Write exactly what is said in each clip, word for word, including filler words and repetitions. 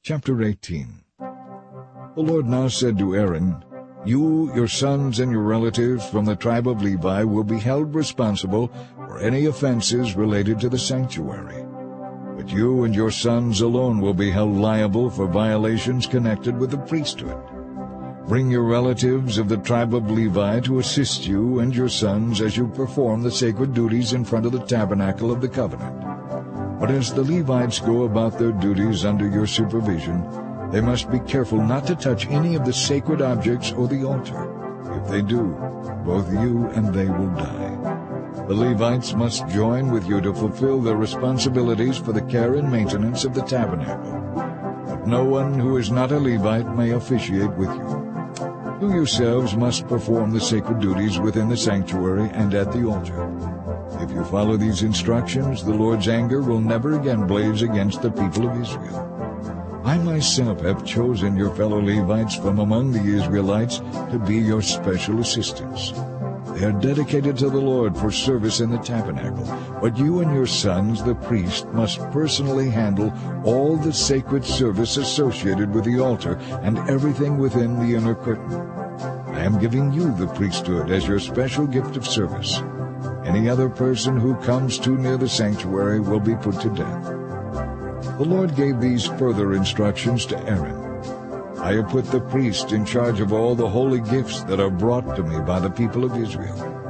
Chapter eighteen. The Lord now said to Aaron, "You, your sons, and your relatives from the tribe of Levi will be held responsible for any offenses related to the sanctuary. But you and your sons alone will be held liable for violations connected with the priesthood. Bring your relatives of the tribe of Levi to assist you and your sons as you perform the sacred duties in front of the tabernacle of the covenant. But as the Levites go about their duties under your supervision, they must be careful not to touch any of the sacred objects or the altar. If they do, both you and they will die. The Levites must join with you to fulfill their responsibilities for the care and maintenance of the tabernacle. But no one who is not a Levite may officiate with you. You yourselves must perform the sacred duties within the sanctuary and at the altar. If you follow these instructions, the Lord's anger will never again blaze against the people of Israel. I myself have chosen your fellow Levites from among the Israelites to be your special assistants. They are dedicated to the Lord for service in the tabernacle, but you and your sons, the priests, must personally handle all the sacred service associated with the altar and everything within the inner curtain. I am giving you the priesthood as your special gift of service. Any other person who comes too near the sanctuary will be put to death." The Lord gave these further instructions to Aaron. "I have put the priest in charge of all the holy gifts that are brought to me by the people of Israel.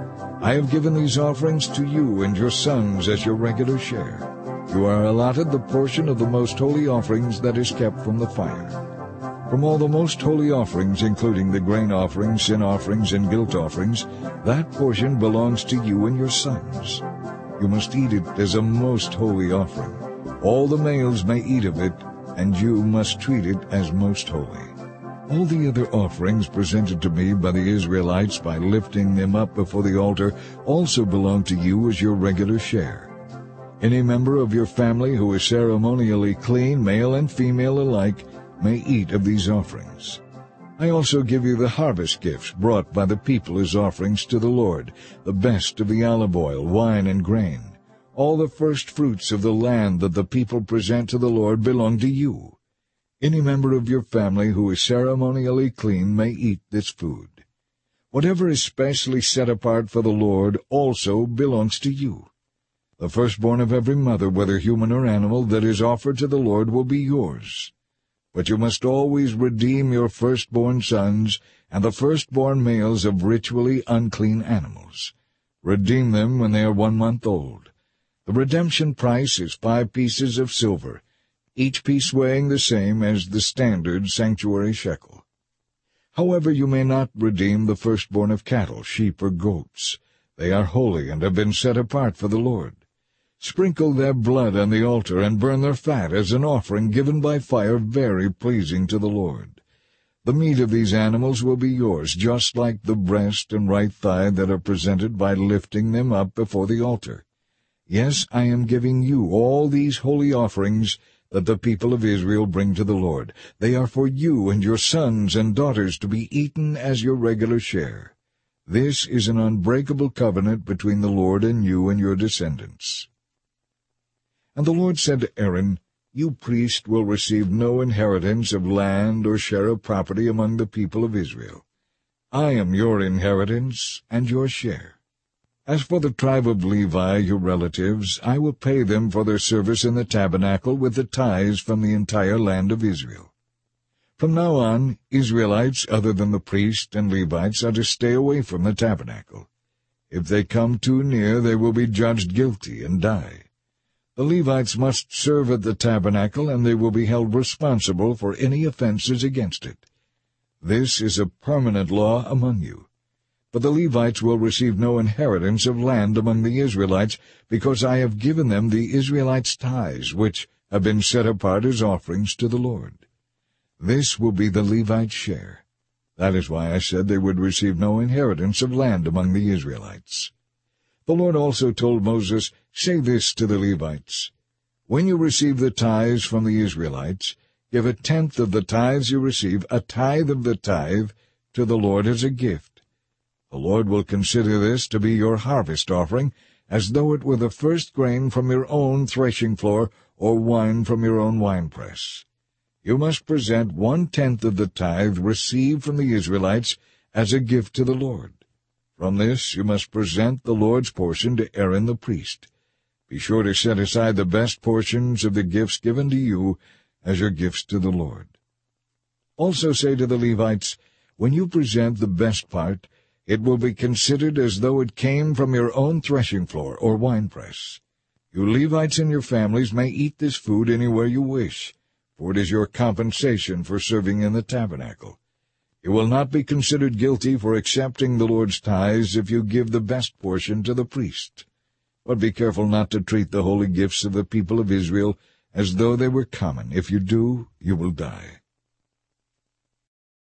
I have given these offerings to you and your sons as your regular share. You are allotted the portion of the most holy offerings that is kept from the fire. From all the most holy offerings, including the grain offerings, sin offerings, and guilt offerings, that portion belongs to you and your sons. You must eat it as a most holy offering. All the males may eat of it, and you must treat it as most holy. All the other offerings presented to me by the Israelites by lifting them up before the altar also belong to you as your regular share. Any member of your family who is ceremonially clean, male and female alike, may eat of these offerings. I also give you the harvest gifts brought by the people as offerings to the Lord, the best of the olive oil, wine, and grain. All the first fruits of the land that the people present to the Lord belong to you. Any member of your family who is ceremonially clean may eat this food. Whatever is specially set apart for the Lord also belongs to you. The firstborn of every mother, whether human or animal, that is offered to the Lord will be yours. But you must always redeem your firstborn sons and the firstborn males of ritually unclean animals. Redeem them when they are one month old. The redemption price is five pieces of silver, each piece weighing the same as the standard sanctuary shekel. However, you may not redeem the firstborn of cattle, sheep, or goats. They are holy and have been set apart for the Lord. Sprinkle their blood on the altar and burn their fat as an offering given by fire, very pleasing to the Lord. The meat of these animals will be yours, just like the breast and right thigh that are presented by lifting them up before the altar. Yes, I am giving you all these holy offerings that the people of Israel bring to the Lord. They are for you and your sons and daughters to be eaten as your regular share. This is an unbreakable covenant between the Lord and you and your descendants." And the Lord said to Aaron, "You priest will receive no inheritance of land or share of property among the people of Israel. I am your inheritance and your share. As for the tribe of Levi, your relatives, I will pay them for their service in the tabernacle with the tithes from the entire land of Israel. From now on, Israelites other than the priests and Levites are to stay away from the tabernacle. If they come too near, they will be judged guilty and die. The Levites must serve at the tabernacle, and they will be held responsible for any offenses against it. This is a permanent law among you. But the Levites will receive no inheritance of land among the Israelites, because I have given them the Israelites' tithes, which have been set apart as offerings to the Lord. This will be the Levites' share. That is why I said they would receive no inheritance of land among the Israelites." The Lord also told Moses, "Say this to the Levites, when you receive the tithes from the Israelites, give a tenth of the tithes you receive, a tithe of the tithe, to the Lord as a gift. The Lord will consider this to be your harvest offering, as though it were the first grain from your own threshing floor or wine from your own winepress. you must present one-tenth of the tithe received from the Israelites as a gift to the Lord. From this you must present the Lord's portion to Aaron the priest. Be sure to set aside the best portions of the gifts given to you as your gifts to the Lord. Also say to the Levites, when you present the best part, it will be considered as though it came from your own threshing floor or winepress. You Levites and your families may eat this food anywhere you wish, for it is your compensation for serving in the tabernacle. You will not be considered guilty for accepting the Lord's tithes if you give the best portion to the priest. But be careful not to treat the holy gifts of the people of Israel as though they were common. If you do, you will die.